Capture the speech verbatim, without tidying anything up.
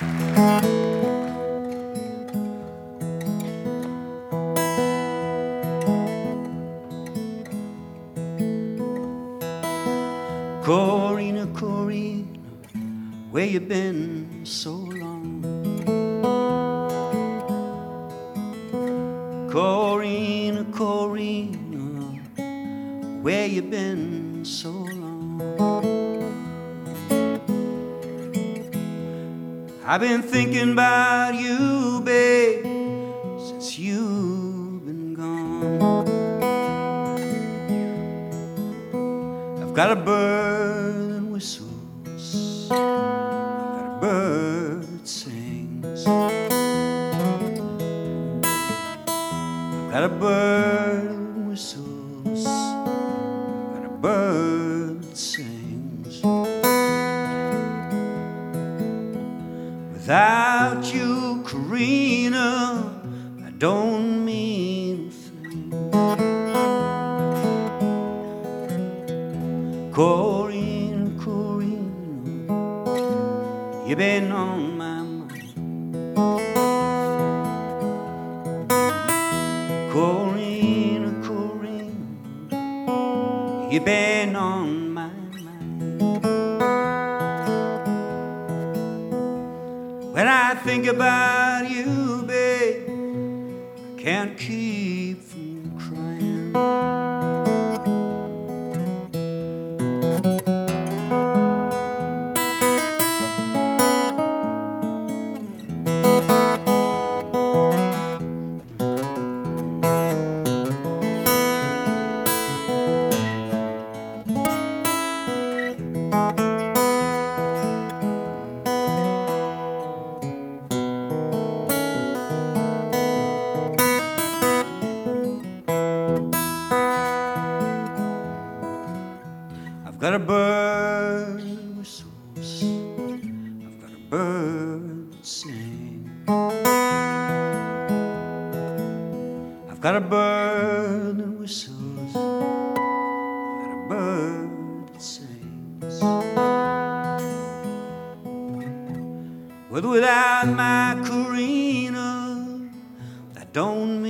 Corina, Corina, where you been so long? Corina, Corina, where you been so long? I've been thinking about you, babe, since you've been gone. I've got a bird that whistles, I've got a bird that sings, I've got a bird that whistles, I've got a bird that sings. Without you, Corina, I don't mean a thing. Corina, Corina, you've been on my mind. Corina, Corina, you've been on my mind. When I think about you, babe, I can't keep from crying. I've got a bird that whistles, I've got a bird that sings, I've got a bird that whistles, I've got a bird that sings. With or without my Corina, that don't